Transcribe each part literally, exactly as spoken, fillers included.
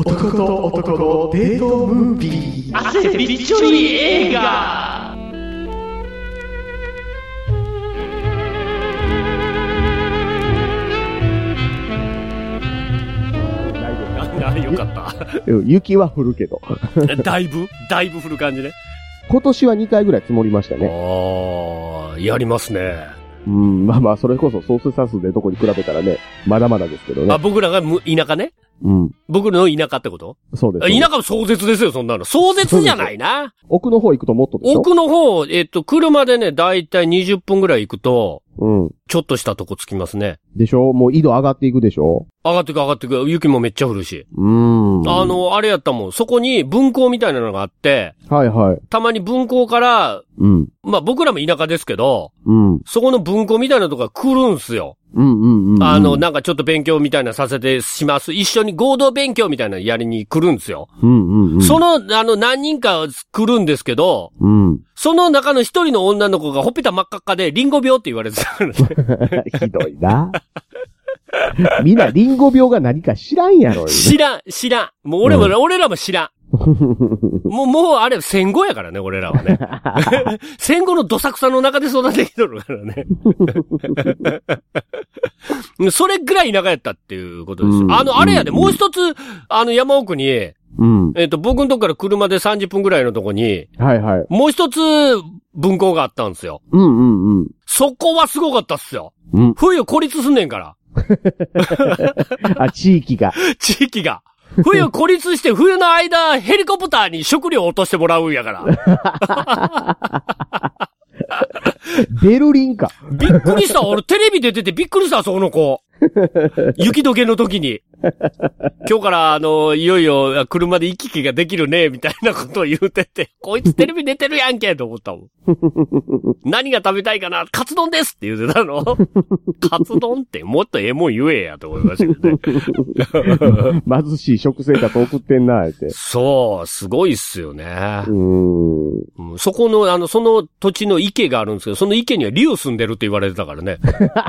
男と男のデートムービー。 汗びっちょり映画。よかった。 雪は降るけど。 だいぶだいぶ降る感じね。 今年はにかいぐらい積もりましたね。 ああ、やりますね。 うん、まあまあ、それこそ総数差数でどこに比べたらね、まだまだですけどね。 あ、僕らがむ田舎ね。 うん。 僕の田舎ってこと？ そうです。 田舎も壮絶ですよ、そんなの。壮絶じゃないな。 奥の方行くともっとでしょ？ 奥の方、えっと、車でね、だいたいにじゅっぷんぐらい行くと、 うん。 ちょっとしたとこ着きますね。 でしょ？もう緯度上がっていくでしょ？ 上がってく上がってく。雪もめっちゃ降るし。 うーん。 あの、あれやったもん。そこに分校みたいなのがあって、 はいはい。 たまに分校から、 うん。 まあ僕らも田舎ですけど、 うん。 そこの分校みたいなとこが来るんすよ。 うんうんうん、うん。 あの、なんかちょっと勉強みたいなさせてします。一緒に合同勉強みたいなやりに来るんですよ。 うんうんうん。 その、あの、何人か来るんですけど、 うん。その中の一人の女の子がほっぺた真っ赤っかでリンゴ病って言われてた、ね。 ひどいな。みんなリンゴ病が何か知らんやろ。 知らん、知らん。もう俺も、うん、俺らも知らん。もう、もうあれ戦後やからね、俺らはね。戦後のどさくさの中で育ててきとるからね。それぐらい田舎やったっていうことですよ。うん、あの、あれやで、もう一つ、あの山奥に、うん、えっと、僕のとこから車でさんじゅっぷんぐらいのとこに、はいはい。もう一つ分校があったんですよ。 うんうんうん。 そこはすごかったっすよ。うん、冬孤立すんねんから。 あ、地域が。 地域が。冬孤立して冬の間ヘリコプターに食料を落としてもらうんやから。 ベルリンか。 びっくりした。俺テレビ出ててびっくりした、その子。雪解けの時に。今日からあの、いよいよ車で行き来ができるね、みたいなことを言うてて、こいつテレビ出てるやんけ、と思ったもん。何が食べたいかな、カツ丼ですって言うてたの。カツ丼ってもっとええもん言えや、と思いましたけどね。 貧しい食生活送ってんな、って。 そう、すごいっすよね。 うーん。そこの、あの、その土地の池があるんですけど、その池には竜住んでるって言われてたからね。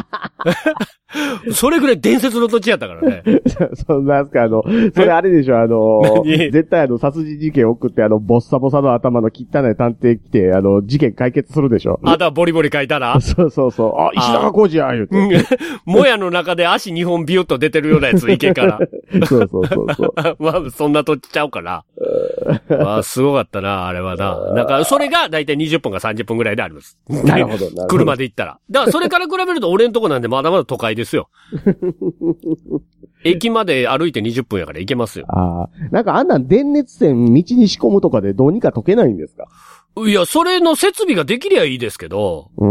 それぐらい伝説の土地やったからね。 そんなんすか、あの、それあれでしょ、あの、絶対あの、殺人事件送って、あの、ボッサボサの頭の汚い探偵来て、あの、事件解決するでしょ。 あ、だ、ボリボリ書いたらそうそうそう。あ、石高浩二や、言うて。 もやの中で足にほんビュッと出てるようなやつ、池から。 そうそうそうそう。 まあ、そんな土地ちゃうから。まあ、すごかったな、あれはな。なんか、それがだいたいにじゅっぷんかさんじゅっぷんぐらいであります。 なるほど、なるほど。 車で行ったら。だから、それから比べると俺んとこなんでまだまだ都会ですよ。駅まで歩いてにじゅっぷんやから行けますよ。 ああ。なんかあんなん電熱線道に仕込むとかでどうにか解けないんですか？ いや、それの設備ができりゃいいですけど。 うん。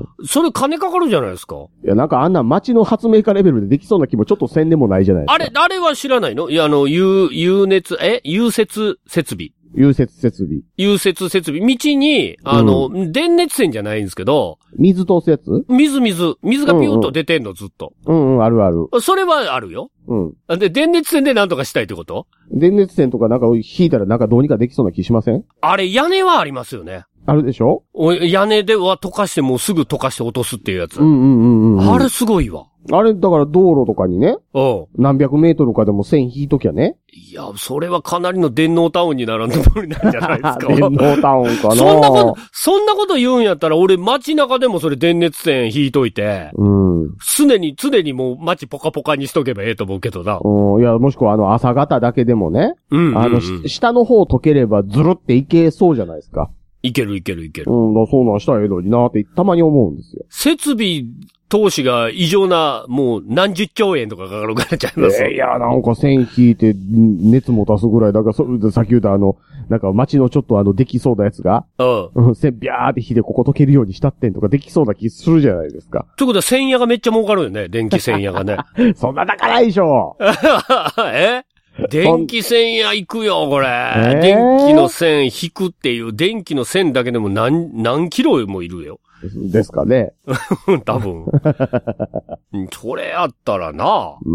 それ金かかるじゃないですか。 いや、なんかあんな街の発明家レベルでできそうな気もちょっとせんでもないじゃないですか。 あれ、あれは知らないの？いや、あの、有、有熱、え融雪設備。 融雪設備。 融雪設備。道に、あの、うん、電熱線じゃないんですけど。 水通すやつ？ 水水。水がピューッと出てんの、ずっと。 うんうん、あるある。 それはあるよ。 うん。 で、電熱線でなんとかしたいってこと？ 電熱線とかなんか引いたらなんかどうにかできそうな気しません？ あれ、屋根はありますよね。 あるでしょ？ 屋根では溶かしてもうすぐ溶かして落とすっていうやつ。 うんうんうんうん。 あれすごいわ。 あれ、だから道路とかにね。 うん。 何百メートルかでも線引いときゃね。 いや、それはかなりの電脳タウンにならんと無理なんじゃないですか。 電脳タウンかな。 そんなこと、そんなこと言うんやったら俺街中でもそれ電熱線引いといて。うん。常に、常にもう街ポカポカにしとけばええと思うけどな。 うん。いや、もしくはあの朝方だけでもね。うん、うん。あの、下の方溶ければずるっていけそうじゃないですか。 いけるいけるいける。 うん、だそうなんしたらええのになってたまに思うんですよ。 設備投資が異常な、もう何十兆円とかかかるからちゃいます。 えー、いや、なんか線引いて熱も出すぐらい、だからそれでさっき言ったあの、なんか街のちょっとあのできそうなやつが、うん。線ビャーって引いてここ溶けるようにしたってんとかできそうな気するじゃないですか。 ということは線屋がめっちゃ儲かるよね、電気線屋がね。 そんな高ないでしょ。 え電気線屋行くよ、これ、えー。電気の線引くっていう、電気の線だけでも何、何キロもいるよ。 ですかね。 多分。それやったらな、うん。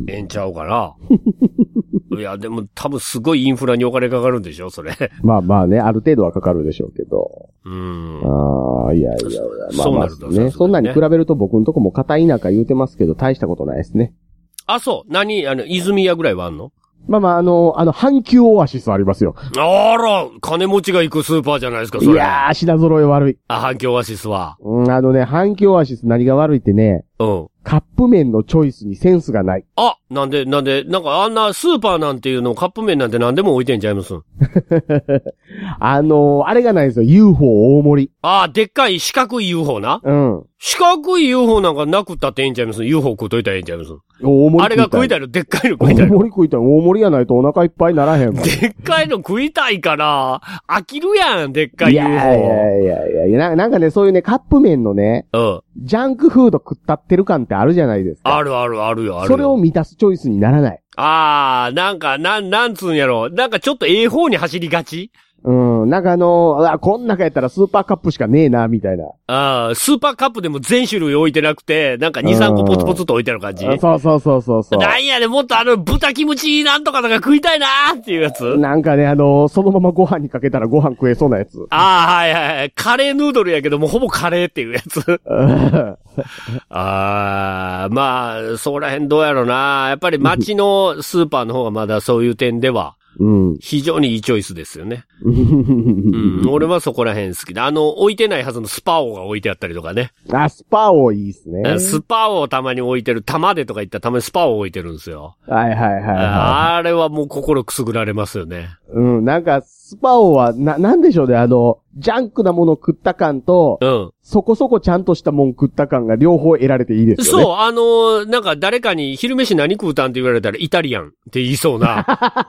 ええんちゃうかな。いや、でも多分すごいインフラにお金かかるんでしょ、それ。 まあまあね、ある程度はかかるでしょうけど。 うん。 ああ、いやいやいや。まあまあね。そんなに比べると僕のとこも片田舎言うてますけど、大したことないですね。 あ、そう。何あの、泉屋ぐらいはあんの？ まあまあ、あの、あの、阪急オアシスありますよ。 あら、金持ちが行くスーパーじゃないですか、それ。 いやー、品揃え悪い。 あ、阪急オアシスは。 うん、あのね、阪急オアシス何が悪いってね、 うん。 カップ麺のチョイスにセンスがない。 あ、なんで、なんで、なんかあんなスーパーなんていうのカップ麺なんて何でも置いてんちゃいますあのー、あれがないんですよ。ユーフォー 大盛り。 あ、でっかい四角い ユーフォー な。 うん。 四角い ユーフォー なんかなくったってええんちゃいます ?ユーフォー 食うといたらええんちゃいます大盛り。 あれが食いたいの、でっかいの食いたいの。 大盛り食いたい。大盛りやないとお腹いっぱいならへんもん。 でっかいの食いたいから、飽きるやん、でっかい ユーフォー。 いやいやいやいやいやな、なんかね、そういうね、カップ麺のね、 うん。 ジャンクフード食ったってる感ってあるじゃないですか。 あるあるあるよ、あるよ。 それを満たすチョイスにならない。 あー、なんか、なん、なんつうんやろ。なんかちょっとええ方に走りがちうん、なんかあのー、あ、こん中やったらスーパーカップしかねえな、みたいな。 ああ、スーパーカップでも全種類置いてなくて、なんかに、さんこポツポツと置いてある感じ。 そうそうそうそうそう。 なんやね、もっとあの、豚キムチなんとかとか食いたいなーっていうやつ。 なんかね、あのー、そのままご飯にかけたらご飯食えそうなやつ。 ああ、はいはいはい。カレーヌードルやけども、ほぼカレーっていうやつ。ああ、まあ、そこら辺どうやろうな。やっぱり街のスーパーの方がまだそういう点では、うん。非常にいいチョイスですよね。うん。俺はそこら辺好きだ。あの、置いてないはずのスパオが置いてあったりとかね。 あ、スパオいいっすね。 スパオをたまに置いてる。玉でとか言ったらたまにスパオを置いてるんですよ。 はいはいはい、はい。 あれはもう心くすぐられますよね。 うん。なんか、スパオは、な、なんでしょうね。あの、ジャンクなもの食った感と、うん。そこそこちゃんとしたもん食った感が両方得られていいですよね。 そう、あのー、なんか誰かに昼飯何食うたんって言われたらイタリアンって言いそうな。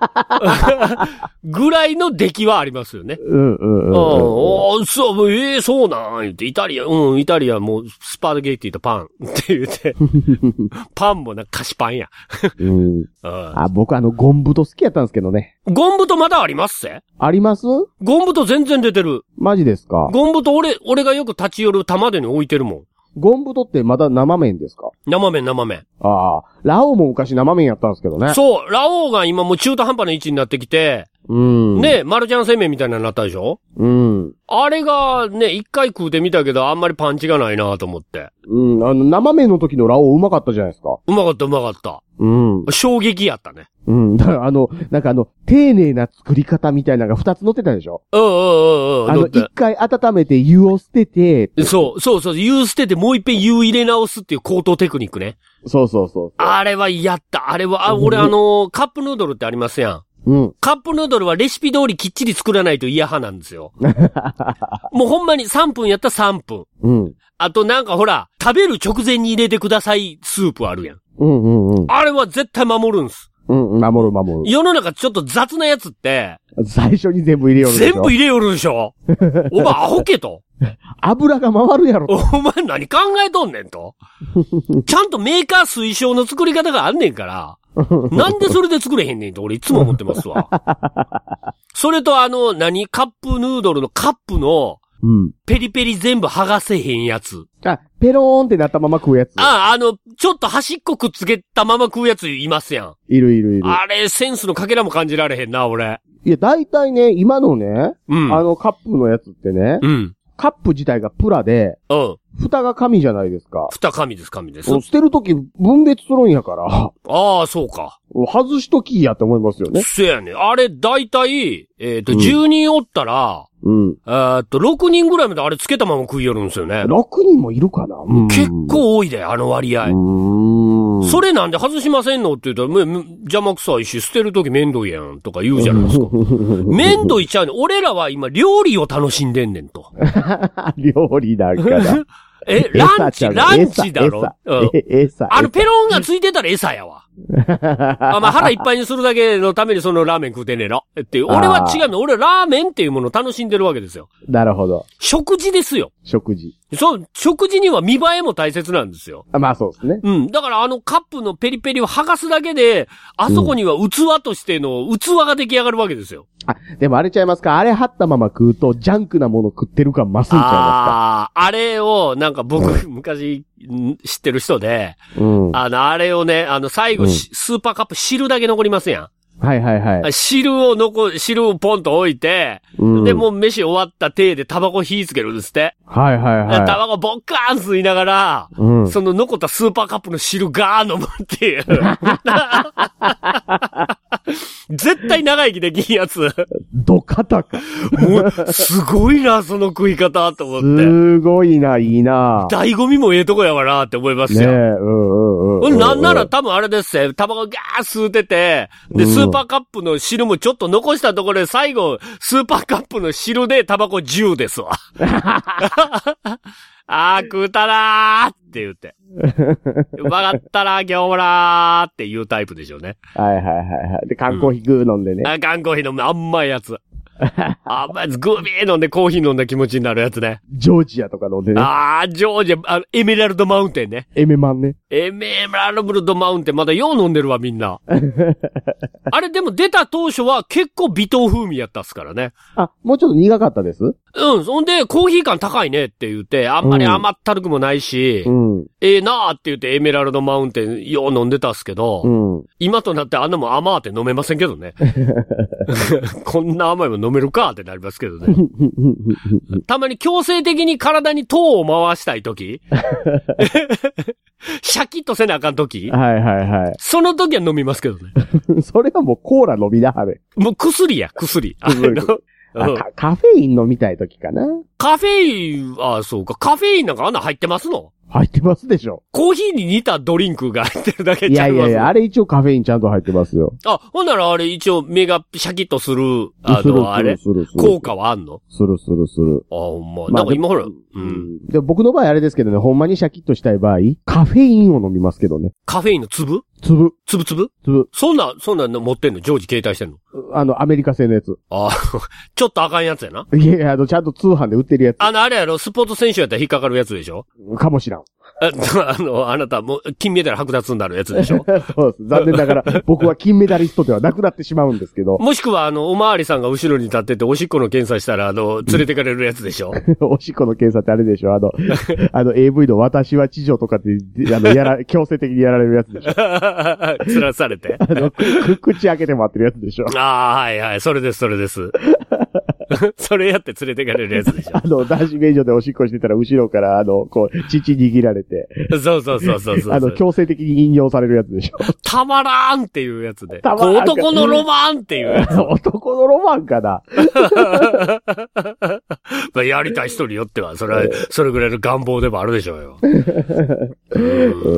ぐらいの出来はありますよね。 うんうんうん、うん。 ああ、そう、ええー、そうなん言って、イタリアン、うん、イタリアンもうスパゲッティとパンって言って、パンもなんか菓子パンや。 うん、あ、僕あの、ゴンブト好きやったんですけどね。 ゴンブトまだありますせあります？ ゴンブト全然出てる。 マジですか？ ゴンブト俺、俺がよく立ち寄る玉でに置いてるもん。 ゴンブトってまだ生麺ですか？ 生麺、生麺。 ああ。ラオウも昔生麺やったんですけどね。 そう、ラオウが今もう中途半端な位置になってきて、 うん。 ね、マルちゃん製麺みたいなのになったでしょ？ うん。あれがね、一回食うてみたけど、あんまりパンチがないなと思って。 うん。あの、生麺の時のラオウうまかったじゃないですか。 うまかった、うまかった。 うん。 衝撃やったね。 うん。だからあの、なんかあの、丁寧な作り方みたいなのが二つ載ってたでしょ？ うんうんうんうん。 あの、一回温めて湯を捨てて。 そう、そうそう、湯捨ててもう一遍湯入れ直すっていう高等テクニックね。 そうそうそうそう。 あれはやった。あれは、あ、俺あの、カップヌードルってありますやん。うん。カップヌードルはレシピ通りきっちり作らないと嫌派なんですよ。もうほんまにさんぷんやったらさんぷん。うん。あとなんかほら、食べる直前に入れてくださいスープあるやん。うんうんうん。あれは絶対守るんす。 うん、守る守る。 世の中ちょっと雑なやつって、 最初に全部入れよるでしょ。 全部入れよるでしょ。お前アホけと。 油が回るやろと。 お前何考えとんねんと。ちゃんとメーカー推奨の作り方があんねんから。なんでそれで作れへんねんと俺いつも思ってますわ。それとあの、何カップヌードルのカップの、うん。ペリペリ全部剥がせへんやつ。 あ、ペローンってなったまま食うやつ。 あ、あの、ちょっと端っこくっつけたまま食うやついますやん。 いるいるいる。 あれ、センスのかけらも感じられへんな、俺。 いや、だいたいね、今のね、うん。あのカップのやつってね、うん。カップ自体がプラで、うん。蓋が紙じゃないですか。 蓋紙です、紙です。 捨てるとき分別するんやから。 ああ、そうか。 外しときやって思いますよね。 そうやね。あれ、だいたい、えっと、じゅうにんおったら、うん。えっと、ろくにんぐらいまであれつけたまま食いよるんですよね。 ろくにんもいるかな、うん、 結構多いで、あの割合。うん。それなんで外しませんのって言ったら、邪魔くさいし、捨てるときめんどいやん、とか言うじゃないですか。めんどいちゃうね。俺らは今、料理を楽しんでんねんと。 料理だから。 え、ランチ、ランチだろ。うん、餌。あの、ペロンがついてたら餌やわ。あ、まあ、腹いっぱいにするだけのためにそのラーメン食うてねえの。っていう。俺は違うの。俺はラーメンっていうものを楽しんでるわけですよ。 なるほど。 食事ですよ。 食事。 そう、食事には見栄えも大切なんですよ。 あ、まあそうですね。 うん。だからあのカップのペリペリを剥がすだけで、あそこには器としての器が出来上がるわけですよ。 あ、でもあれちゃいますか？あれ貼ったまま食うと、ジャンクなもの食ってる感増すんちゃいますか？ ああ、あれを、なんか僕、うん、昔、知ってる人で、うん、あの、あれをね、あの、最後、うん、スーパーカップ汁だけ残りますやん。 はいはいはい。 汁を残、汁をポンと置いて、うん、で、もう飯終わった手でタバコ火つけるんですって。 はいはいはい。 タバコボッカーン吸いながら、うん、その残ったスーパーカップの汁ガー飲むっていう。 絶対長生きできんやつ。 どかたか。 もう、すごいな、その食い方と思って。 すごいな、いいな。 醍醐味もええとこやわなって思いますよ。 ねえ、うんうんうん、うん。 なんなら多分あれですよ。タバコギャー吸うてて、で、スーパーカップの汁もちょっと残したところで最後、スーパーカップの汁でタバコじゅうですわ。あー、食うたなーって言って。うまかったな、今日もなーっていうタイプでしょうね。 はいはいはいはい。で、缶コーヒーグー飲んでね。 うん、あ、缶コーヒー飲む甘いやつ。あんまりグービー飲んでコーヒー飲んだ気持ちになるやつね。 ジョージアとか飲んでね。 あー、ジョージア、あの、エメラルドマウンテンね。 エメマンね。 エメラルドマウンテンまだよう飲んでるわ、みんな。あれでも出た当初は結構微糖風味やったっすからね。 あ、もうちょっと苦かったです？ うん、そんで、コーヒー感高いねって言って、あんまり甘ったるくもないし、うん、ええー、なーって言ってエメラルドマウンテンよう飲んでたっすけど、うん、今となってあんなもん甘ーって飲めませんけどね。こんな甘いもん飲めるかってなりますけどね。たまに強制的に体に糖を回したいときシャキッとせなあかんときはいはいはい。 その時は飲みますけどね。 それはもうコーラ飲みなはれ。 もう薬や、薬。あのあカ、カフェイン飲みたい時かな。 カフェイン、あ、そうか。カフェインなんかあんな入ってますの？ 入ってますでしょ。 コーヒーに似たドリンクが入ってるだけちゃいます。 いやいやいや、あれ一応カフェインちゃんと入ってますよ。 あ、ほんならあれ一応目がシャキッとする、あの、あれ効果はあんの？ するするする。 あ、ほんま。なんか今ほら、うん。 で、僕の場合あれですけどね、ほんまにシャキッとしたい場合、カフェインを飲みますけどね。 カフェインの粒？ 粒。 粒粒？ 粒。 そんな、そんなの持ってんの？常時携帯してんの？ あの、アメリカ製のやつ。 あちょっとあかんやつやな。 いやいや、あの、ちゃんと通販で売ってるやつ。 あの、あれやろ、スポーツ選手やったら引っかかるやつでしょ？ かもしらん。 あ, あの、あなたもう金メダル剥奪になるやつでしょ？ そうです。残念ながら僕は金メダリストではなくなってしまうんですけど。 もしくはあの、おまわりさんが後ろに立ってておしっこの検査したらあの、連れてかれるやつでしょ？ おしっこの検査ってあれでしょ？あの、あの エーブイ の私は地上とかって、あの、やら、強制的にやられるやつでしょ？ つらされて。 あの、く、口開けて待ってるやつでしょ？ ああ、はいはい。それです、それです。それやって連れてかれるやつでしょ？ あの、男子便所でおしっこしてたら後ろから、あの、こう、乳握られて。 そうそうそうそうそう。 あの、強制的に引用されるやつでしょ？ たまらんっていうやつで。たまらん。男のロマンっていうやつ。 男のロマンかな。 まあ、やりたい人によっては、それは、それぐらいの願望でもあるでしょうよ。 うん、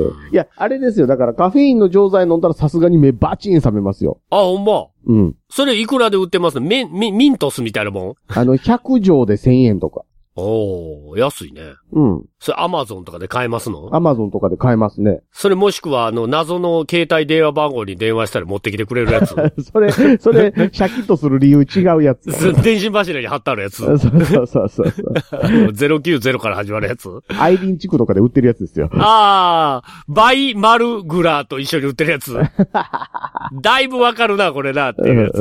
いや、あれですよ。だからカフェインの錠剤飲んだらさすがに目バチン冷めますよ。 あ、ほんま。 うん。 それいくらで売ってますミン、ミン、ミントスみたいなもん？ あの、ひゃく錠でせんえんとか。 おー、安いね。 うん。 それアマゾンとかで買えますの？ アマゾンとかで買えますね。 それもしくは、あの、謎の携帯電話番号に電話したら持ってきてくれるやつ。 それ、それ、シャキッとする理由違うやつ。 電信柱に貼ってあるやつ。 そうそうそうそう。 ゼロきゅうゼロから始まるやつ。 アイリン地区とかで売ってるやつですよ。 あー、バイマルグラと一緒に売ってるやつ。だいぶわかるな、これな、っていうやつ。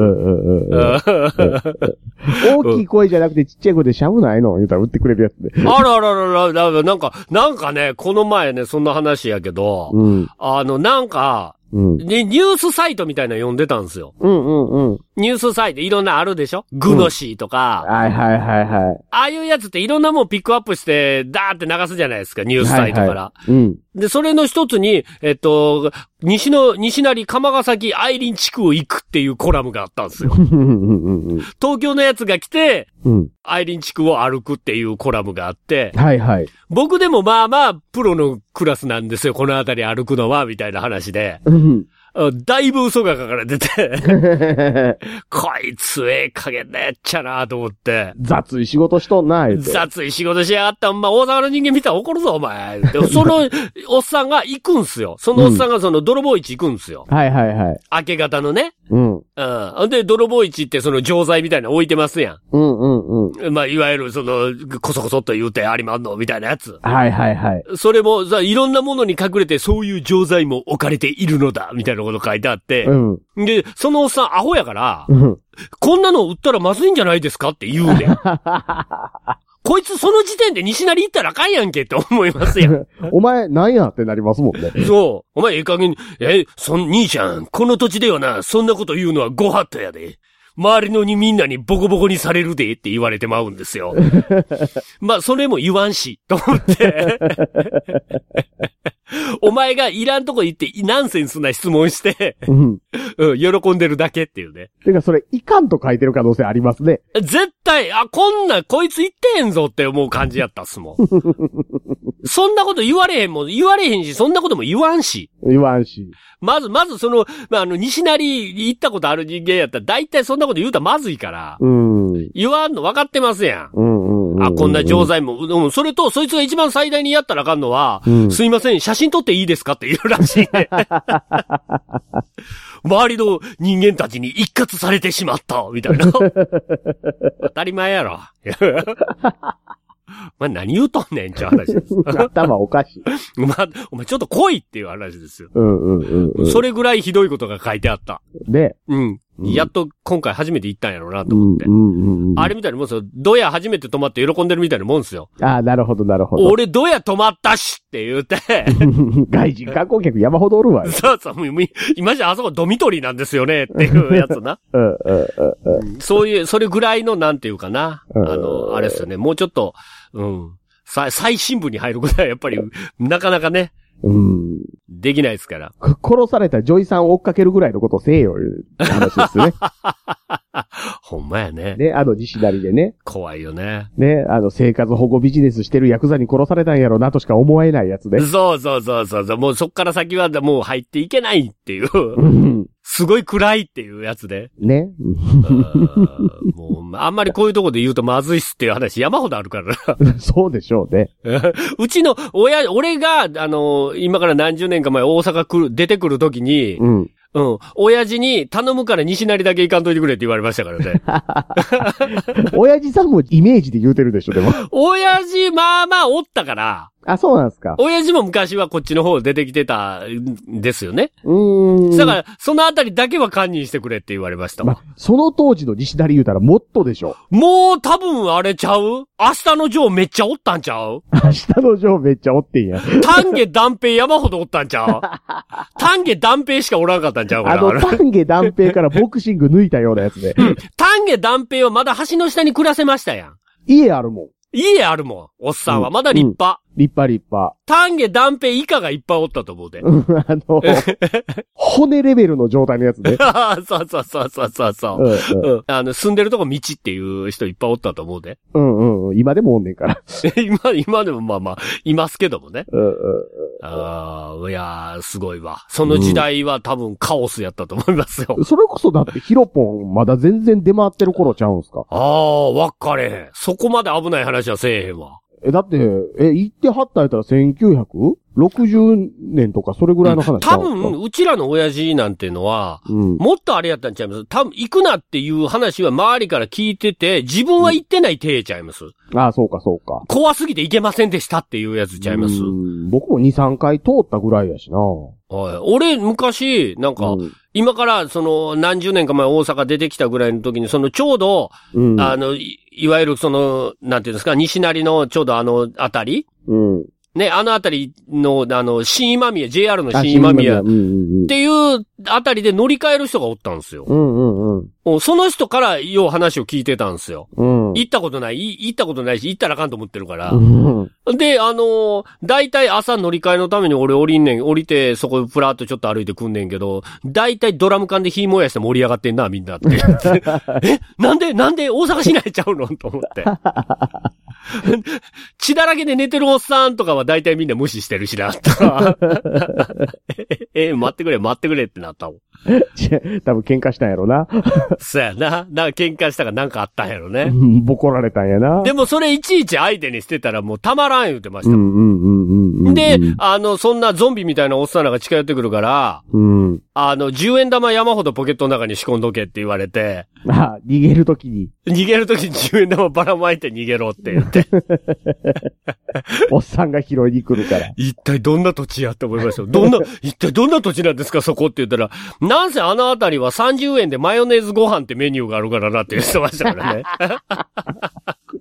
大きい声じゃなくてちっちゃい声でしゃぶないの言うたら売ってくれるやつで。 あららららら、なんか、なんかね、この前ね、そんな話やけど、うん、あの、なんか、うん、ニュースサイトみたいなの読んでたんですよ。 うんうんうん。 ニュースサイトいろんなあるでしょ？グノシーとか、 うん。はいはいはいはい。 ああいうやつっていろんなもんピックアップして、ダーって流すじゃないですか、ニュースサイトから。はいはい、うん。で、それの一つに、えっと、西の、西成鎌ヶ崎愛林地区を行くっていうコラムがあったんですよ。東京のやつが来て、うん、愛林地区を歩くっていうコラムがあって、 はいはい。僕でもまあまあ、プロのクラスなんですよ、この辺り歩くのは、みたいな話で。うんだいぶ嘘が書かれてて、こいつええ加減なやっちゃなと思って。 雑い仕事しとんな、 雑い仕事しやがった。まあ、大阪の人間見たら怒るぞ、お前。でそのおっさんが行くんすよ。そのおっさんがその泥棒市行くんすよ。 うん、はいはいはい。 明け方のね。 うん。 うん。で、泥棒市ってその錠剤みたいなの置いてますやん。 うんうんうん。 まあ、いわゆるその、こそこそっと言うてありまんのみたいなやつ。 はいはいはい。 それもさ、いろんなものに隠れてそういう錠剤も置かれているのだ、みたいなこと書いてあって。うん。で、そのおっさんアホやから、うん、こんなの売ったらまずいんじゃないですかって言うねん。こいつその時点で西成行ったらあかんやんけって思いますやん。 お前なんやってなりますもんね。 そう。お前ええ加減に、え、そん、兄ちゃん、この土地ではな、そんなこと言うのはご法度やで。 周りのにみんなにボコボコにされるでって言われてまうんですよ。まあ、それも言わんし、と思って。お前がいらんとこ行ってナンセンスな質問して、うん、うん、喜んでるだけっていうね。 てかそれ、いかんと書いてる可能性ありますね。 絶対、あ、こんな、こいつ言ってへんぞって思う感じやったっすもん。そんなこと言われへんもん、言われへんし、そんなことも言わんし。 言わんし。 まず、まずその、まあ、あの、西成行ったことある人間やったら、大体そんなこと言うたらまずいから。うん。言わんの分かってますやん。うんうんうんうん、あ、こんな錠剤も、うん、それと、そいつが一番最大にやったらあかんのは、うん、すいません、写真撮っていいですかって言うらしいね。周りの人間たちに一括されてしまった、みたいな。当たり前やろ。まあ、何言うとんねんっていう話です。 頭おかしい。 まあ、お前ちょっと来いっていう話ですよ。 うんうんうん、うん。 それぐらいひどいことが書いてあった。 で、 うん。やっと今回初めて行ったんやろうなと思って。うんうんうん、あれみたいなもんですよ。ドヤ初めて泊まって喜んでるみたいなもんですよ。 ああ、なるほどなるほど。 俺ドヤ泊まったしって言うて。 外人観光客山ほどおるわよ。 そうそう。今じゃあそこドミトリーなんですよねっていうやつな。うんうんうんうん、そういう、それぐらいのなんていうかな。あの、あれですよね。もうちょっと、うん。最新部に入ることはやっぱり、なかなかね。うん。できないですから。 殺されたジョイさんを追っかけるぐらいのことをせえよ、いう話ですね。 ほんまやね。 ね、あの西成でね。 怖いよね。 ね、あの生活保護ビジネスしてるヤクザに殺されたんやろなとしか思えないやつで。 そうそうそうそう。もうそっから先はもう入っていけないっていう。うん、すごい暗いっていうやつで。 ね。 もう、あんまりこういうとこで言うとまずいっすっていう話山ほどあるからな。そうでしょうね。 うちの親、俺が、あの、今から何十年か前大阪来る、出てくるときに、うん。うん。親父に頼むから西成だけ行かんといてくれって言われましたからね。 親父さんもイメージで言うてるでしょ、でも。 親父、まあまあおったから。 あ、そうなんですか。 親父も昔はこっちの方出てきてたんですよね。うーん。だから、そのあたりだけは堪忍してくれって言われましたわ。ま、 その当時の西成言うたらもっとでしょ。 もう多分あれちゃう？明日のジョーめっちゃおったんちゃう？ 明日のジョーめっちゃおってんや。 丹下断平山ほどおったんちゃう？丹下断平しかおらんかったんちゃうかな。 あの、丹下断平からボクシング抜いたようなやつで。 うん。丹下断平はまだ橋の下に暮らせましたやん。 家あるもん。 家あるもん。おっさんは。まだ立派。 うん、立派立派。 丹下断平以下がいっぱいおったと思うで。 うん、あの、骨レベルの状態のやつね。 そうそうそうそうそうそう、うんうんうん。あの、住んでるとこ道っていう人いっぱいおったと思うで。 うんうん。今でもおんねんから。 今、今でもまあまあ、いますけどもね。うんうんうん、ああ、いやー、すごいわ。その時代は多分カオスやったと思いますよ。 うん、それこそだってヒロポンまだ全然出回ってる頃ちゃうんすか？ ああ、わかれへん。そこまで危ない話はせえへんわ。 え、だって、え、行ってはったやったらせんきゅうひゃくろくじゅうねんとかそれぐらいの話、うん、 多分、うちらの親父なんてのは、うん、もっとあれやったんちゃいます？多分、行くなっていう話は周りから聞いてて、自分は行ってない体ちゃいます。 うん、ああ、そうかそうか。 怖すぎて行けませんでしたっていうやつちゃいます。うん、 僕もに、さんかい通ったぐらいやしな。 はい。俺、昔、なんか、うん、今から、その、何十年か前大阪出てきたぐらいの時に、その、ちょうど、うん、あのい、いわゆるその、なんていうんですか、西成のちょうどあの、あたり、うん、ね、あのあたりの、あの、新今宮、ジェイアール の新今宮っていうあたりで乗り換える人がおったんですよ。うんうんうん、その人からよう話を聞いてたんですよ。うん、行ったことない、行ったことないし、行ったらあかんと思ってるから。うん、で、あのー、だいたい朝乗り換えのために俺降りんねん、降りてそこプラーっとちょっと歩いてくんねんけど、だいたいドラム缶で火燃やして盛り上がってんな、みんなって。え、なんで、なんで大阪市内ちゃうのと思って。血だらけで寝てるおっさんとかはだいたいみんな無視してるしな、とか。え、待ってくれ、待ってくれってなったもん。 多分喧嘩したんやろな。 そうやな。なんか喧嘩したかなんかあったんやろね。 ボコられたんやな。 でもそれいちいち相手にしてたらもうたまらん言うてましたもん。うんうんうんうん、で、あの、そんなゾンビみたいなおっさんらが近寄ってくるから、うん、あの、じゅうえん玉山ほどポケットの中に仕込んどけって言われて。 あ、逃げるときに。 逃げるときにじゅうえん玉ばらまいて逃げろって言って。 おっさんが拾いに来るから。 一体どんな土地やって思いましたよ。どんな、一体どんな土地なんですかそこって言ったら、なんせあのあたりはさんじゅうえんでマヨネーズご飯ってメニューがあるからなって言ってましたからね。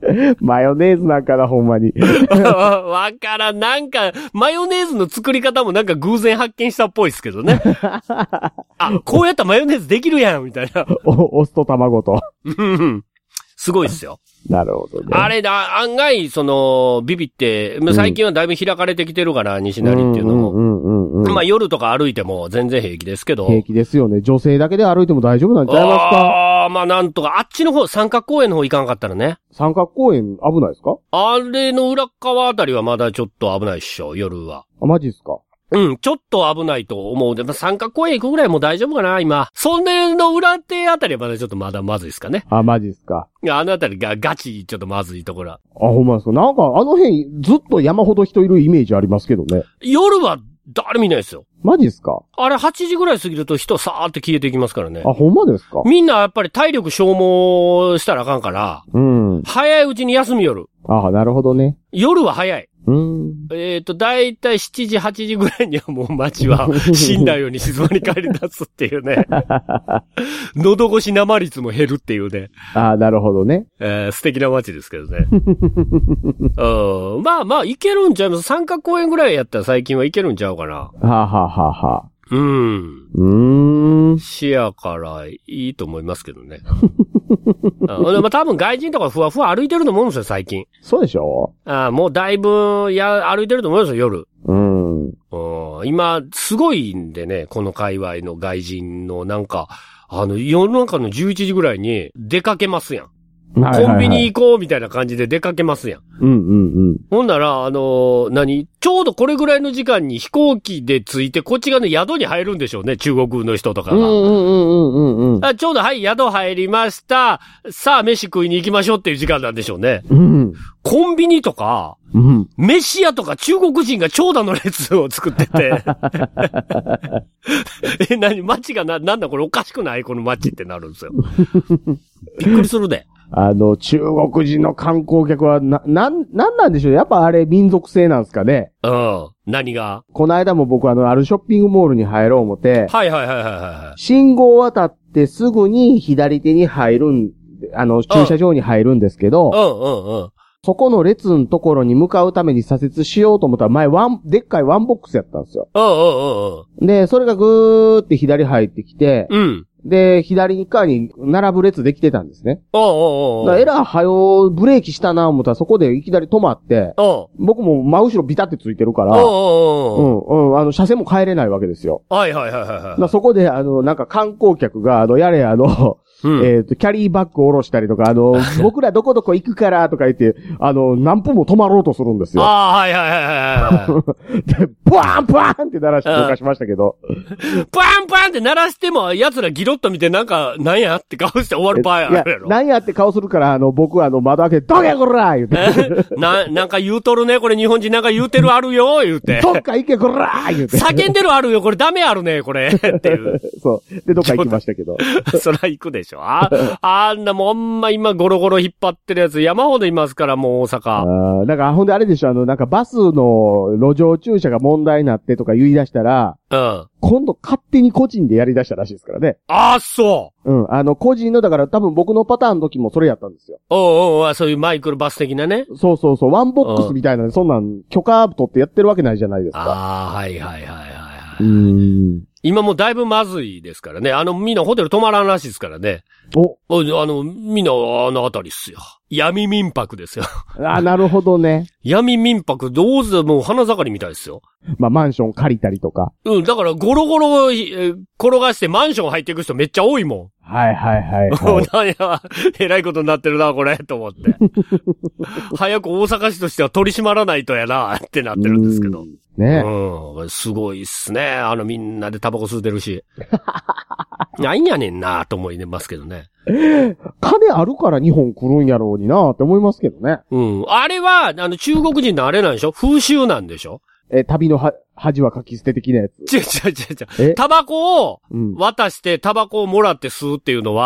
マヨネーズなんかな、ほんまに。 わからん。なんか、マヨネーズの作り方もなんか偶然発見したっぽいですけどね。あ、こうやったらマヨネーズできるやんみたいな。 お、お酢と卵と。 すごいっすよ。 なるほどね。 あれだ、案外、その、ビビって、最近はだいぶ開かれてきてるから、西成っていうのも。うんうんうんうん、まあ夜とか歩いても全然平気ですけど。 平気ですよね。女性だけで歩いても大丈夫なんちゃいますか？ ああ、まあなんとか、あっちの方、三角公園の方行かんかったらね。 三角公園危ないですか？ あれの裏側あたりはまだちょっと危ないっしょ、夜は。 あ、マジっすか？ うん、ちょっと危ないと思う。でも三角公園行くぐらいもう大丈夫かな、今。それの裏手あたりはまだちょっとまだまずいですかね。 あ、マジっすか。 いや、あのあたりがガチちょっとまずいところ。あ、 ほんまですか。なんかあの辺ずっと山ほど人いるイメージありますけどね。 夜は誰見ないですよ。 マジっすか？あれはちじぐらい過ぎると人さーって消えていきますからね。 あ、ほんまですか？ みんなやっぱり体力消耗したらあかんから。うん。早いうちに休み夜。 ああ、なるほどね。 夜は早い。 うん。 えっと、だいたいしちじ、はちじぐらいにはもう街は死んだように静まに帰り出すっていうね。喉越し生率も減るっていうね。 ああ、なるほどね。 えー、素敵な街ですけどね。うん。まあまあ、行けるんちゃいます。三角公園ぐらいやったら最近は行けるんちゃうかな。 はあ、はあはあはあ、 うん。 うーん。 視野からいいと思いますけどね。あまあ、多分外人とかふわふわ歩いてると思うんですよ、最近。 そうでしょ？ あもうだいぶ、や、歩いてると思うんですよ、夜。 うん。 今、すごいんでね、この界隈の外人のなんか、あの、夜中のじゅういちじぐらいに出かけますやん。はいはいはい、コンビニ行こうみたいな感じで出かけますやん。 うんうんうん。 ほんなら、あのー、何ちょうどこれぐらいの時間に飛行機で着いて、こっち側の宿に入るんでしょうね、中国の人とかが。 うんうんうんうんうん。 あちょうど、はい、宿入りました。さあ、飯食いに行きましょうっていう時間なんでしょうね。 うん。 コンビニとか、うん、飯屋とか中国人が長蛇の列を作ってて。え、なに、街がな、なんだこれおかしくないこの街ってなるんですよ。びっくりするで。 あの、中国人の観光客は、な、なん、なんなんでしょう？やっぱあれ民族性なんですかね？ うん。何が？ この間も僕あの、あるショッピングモールに入ろう思って。 はいはいはいはいはい。 信号を渡ってすぐに左手に入るん、あの、駐車場に入るんですけど。 うんうんうん。 そこの列のところに向かうために左折しようと思ったら前ワン、でっかいワンボックスやったんですよ。 うんうんうんうん。 で、それがぐーって左入ってきて。 うん。 で、左側に並ぶ列できてたんですね。 おうおうおう。 だからエラーはよブレーキしたな思ったらそこでいきなり止まって、 おう僕も真後ろビタってついてるから、 おうおうおううん、うん、あの、車線も変えれないわけですよ。 はいはいはいはい、はい。 だそこで、あの、なんか観光客が、あの、やれあの、うん、えっと、キャリーバッグを下ろしたりとか、あの、僕らどこどこ行くからとか言って、あの、何分も止まろうとするんですよ。 ああ、はいはいはいはい。 で、ブワーンブワーンって鳴らして動かしましたけど。 ブワンブワンって鳴らしても、奴らギロッと見てなんか、なんやって顔して終わる場合あるやろ。いや、 なんやって顔するから、あの、僕はあの、窓開けて、どけこら言うて。 な、なんか言うとるね、これ日本人なんか言うてるあるよ、言うて。 どっか行けこら言うて。 叫んでるあるよ、これダメあるね、これ。っていう。 そう。で、どっか行きましたけど。 そら行くでしょ。あ、あんなもん、ほんま今ゴロゴロ引っ張ってるやつ山ほどいますから、もう大阪。 ああ、なんか、ほんであれでしょ、あの、なんかバスの路上駐車が問題になってとか言い出したら、 うん。 今度勝手に個人でやり出したらしいですからね。 ああ、そう。 うん。あの、個人の、だから多分僕のパターンの時もそれやったんですよ。 おうおう、そういうマイクロバス的なね。 そうそうそう。ワンボックスみたいな、そんなん許可取ってやってるわけないじゃないですか。 ああ、はいはいはいはいはい。 うーん。 今もうだいぶまずいですからね。あの、みんなホテル泊まらんらしいですからね。 おあの、みんなあのあたりっすよ。闇民泊ですよ。 ああ、なるほどね。 闇民泊、どうぞもう花盛りみたいですよ。 まあ、マンション借りたりとか。 うん、だからゴロゴロ、えー、転がしてマンション入っていく人めっちゃ多いもん。 はいはいはい、はい。 なんや、えらいことになってるな、これ、と思って。早く大阪市としては取り締まらないとやな、ってなってるんですけど。 ねうん。すごいっすね。あのみんなでタバコ吸うてるし。なんやねんな、と思いますけどね。 金あるから日本来るんやろうになって思いますけどね。 うん。あれは、あの中国人のあれなんでしょ？風習なんでしょ？ え、旅のは、恥はかき捨て的なやつ。 違う違う違う違う。タバコを渡してタバコをもらって吸うっていうのは、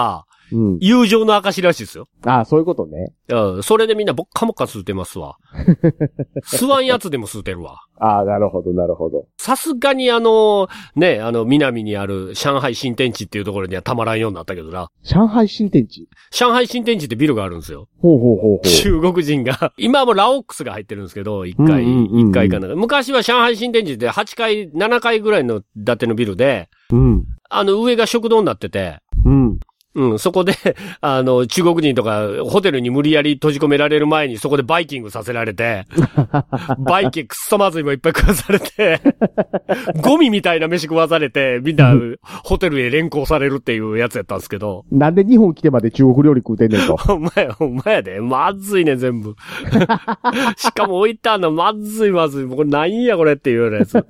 うん、 友情の証らしいですよ。 ああ、そういうことね。 うん。それでみんなぼっかもっか吸うてますわ。吸わんやつでも吸うてるわ。 ああ、なるほど、なるほど。 さすがにあの、ね、あの、南にある上海新天地っていうところにはたまらんようになったけどな。 上海新天地上海新天地ってビルがあるんですよ。 ほうほうほうほう。 中国人が、今はもうラオックスが入ってるんですけど、いっかい、いっかいかな。昔は上海新天地ってはちかい、ななかいぐらいの建てのビルで、 うん。 あの、上が食堂になってて、 うん。 うん、そこで、あの、中国人とか、ホテルに無理やり閉じ込められる前に、そこでバイキングさせられて、バイキングくっそまずいもいっぱい食わされて、ゴミみたいな飯食わされて、みんな、ホテルへ連行されるっていうやつやったんですけど。 なんで日本来てまで中国料理食うてんねんと。 ほんまや、ほんまやで。まずいね、全部。しかも置いてあんの、まずいまずい。もうこれ何やこれっていうようなやつ。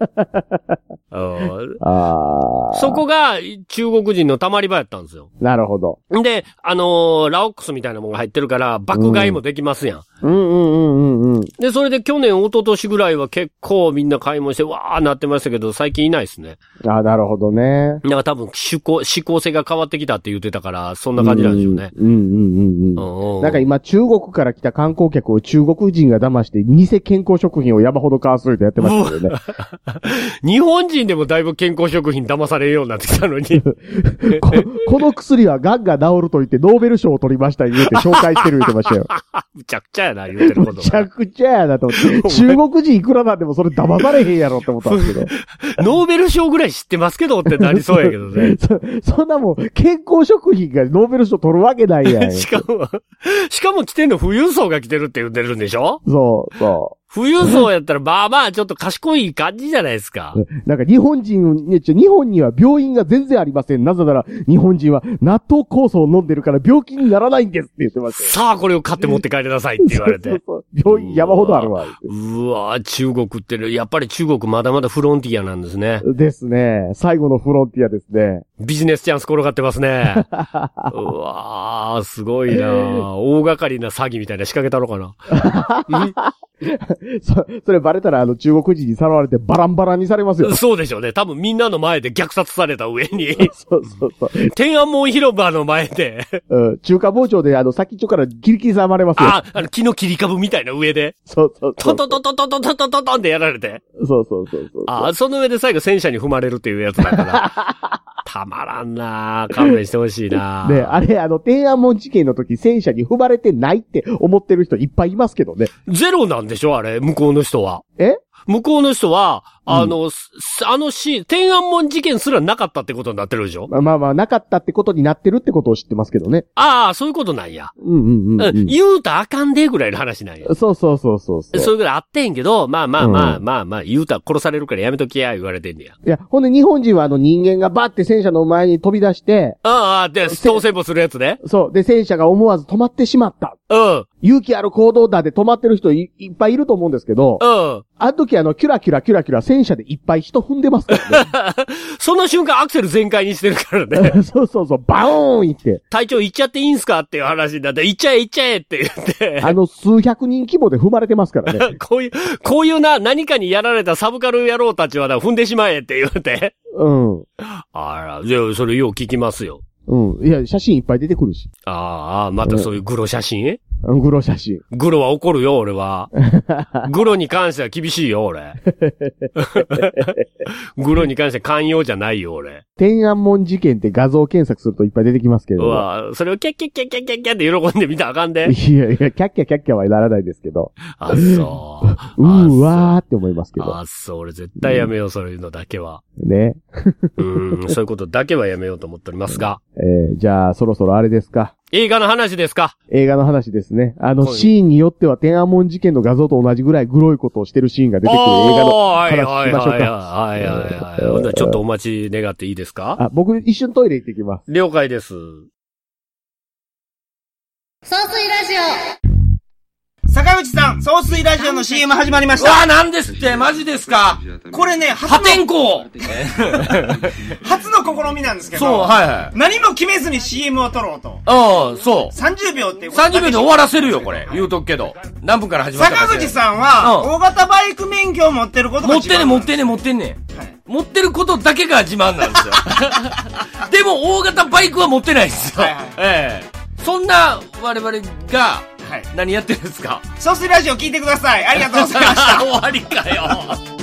あそこが中国人のたまり場やったんですよ。 なるほど。 で、あのー、ラオックスみたいなものが入ってるから、爆買いもできますやん。 うんうんうんうんうん。 で、それで去年、一昨年ぐらいは結構みんな買い物して、わーなってましたけど、最近いないですね。 ああ、なるほどね。 なんか多分、思考、思考性が変わってきたって言ってたから、そんな感じなんでしょうね。 うんうんうんうんうん。なんか今、中国から来た観光客を中国人が騙して、偽健康食品を山ほど買わするとやってましたよね。 日本人でもだいぶ健康食品騙されるようになってきたのに。 こ, この薬は癌が治ると言ってノーベル賞を取りました言うて紹介してる言ってましたよ。 むちゃくちゃやな、言うてることが。 むちゃくちゃやなと思って。中国人いくらなんでもそれ騙されへんやろって思ったんですけど。 ノーベル賞ぐらい知ってますけどってなりそうやけどね。 そ, そんなもん、健康食品がノーベル賞取るわけないやん。 しかも、しかも来てんの富裕層が来てるって言ってるんでしょ？ そう、そう。 富裕層やったら、まあまあ、ちょっと賢い感じじゃないですか。 なんか日本人、ね、日本には病院が全然ありません。なぜなら、日本人は納豆酵素を飲んでるから病気にならないんですって言ってました。 さあ、これを買って持って帰りなさいって言われて。そうそうそう。病院山ほどあるわ。 うわ中国って、やっぱり中国まだまだフロンティアなんですね。 ですね。最後のフロンティアですね。 ビジネスチャンス転がってますね。うわー、すごいな大掛かりな詐欺みたいな仕掛けたのかな。 そ、それバレたらあの中国人にさらわれてバランバランにされますよ。 そうでしょうね。多分みんなの前で虐殺された上に。 そうそうそう。 天安門広場の前で。 うん。中華包丁であの先っちょからキリキリさまれますよ。 あ、あの木の切り株みたいな上で。 そうそうそう。 トントントントントントントントントンってやられて。 そうそうそうそう。 あ、その上で最後戦車に踏まれるっていうやつだから。たまらんなぁ。勘弁してほしいなぁ。 ね、あれ、あの、天安門事件の時、戦車に踏まれてないって思ってる人いっぱいいますけどね。 ゼロなんでしょあれ、向こうの人は。 え向こうの人は、あの、うん、あのし、天安門事件すらなかったってことになってるでしょ？ まあまあまあ、なかったってことになってるってことを知ってますけどね。 ああ、そういうことなんや。 うんうんうん、うん。 言うたらあかんでぐらいの話なんや。 そうそうそうそうそう。 それぐらいあってんけど、まあまあまあ、うん、まあまあ、言うたら殺されるからやめときや、言われてんねや。 いや、ほんで日本人はあの人間がバーって戦車の前に飛び出して、 ああ、で、当選もするやつね。 そう。で、戦車が思わず止まってしまった。 うん。 勇気ある行動だで止まってる人 い, いっぱいいると思うんですけど、 うん。 あの時あの、キュラキュラキュラキュラ戦車でいっぱい人踏んでますからね。 その瞬間アクセル全開にしてるからね。 そうそうそう、バーンいって。 隊長行っちゃっていいんすかっていう話になって、行っちゃえ行っちゃえって言って。 あの、数百人規模で踏まれてますからね。 こういう、こういうな、何かにやられたサブカル野郎たちはな、踏んでしまえって言って。 うん。 あら、じゃあ、それよう聞きますよ。 うん。いや、写真いっぱい出てくるし。 ああ、またそういうグロ写真、 うん、グロ写真。 グロは怒るよ、俺は。グロに関しては厳しいよ、俺。グロに関して寛容じゃないよ、俺。 天安門事件って画像検索するといっぱい出てきますけど。 うわそれをキャッキャッキャッキャッキャッキャッって喜んでみたらあかんで。 いやいや、キャッキャキャッキャはならないですけど。 あ、そう。 うーわーって思いますけど。 あ、そう。俺絶対やめよう、そういうのだけは。 ね。 うん、そういうことだけはやめようと思っておりますが。 えー、じゃあ、そろそろあれですか。 映画の話ですか？ 映画の話ですね。あの、シーンによっては天安門事件の画像と同じぐらいグロいことをしてるシーンが出てくる映画の話しましょうか。 はいはいはいはいはいはい。ちょっとお待ち願っていいですか？ あ、僕一瞬トイレ行ってきます。 了解です。 総水ラジオ。 坂口さん、総水ラジオの シーエム 始まりました。 わあ、なんですって、マジですか。 これね、 破天荒初の試みなんですけど。 そう、はいはい。 何も決めずに シーエム を撮ろうと。 ああ、そう。 さんじゅうびょうっていうことさんじゅうびょうで終わらせるよ、これ。言うとくけど。何分から始まったか。 坂口さんは、大型バイク免許を持ってることが持ってんねん、持ってんねん、持ってんねん。 持ってることだけが自慢なんですよ。でも大型バイクは持ってないんですよ。はいはい、ええ。そんな我々が、何やってるんですか？ 総水ラジオ聞いてください。ありがとうございました。 終わりかよ。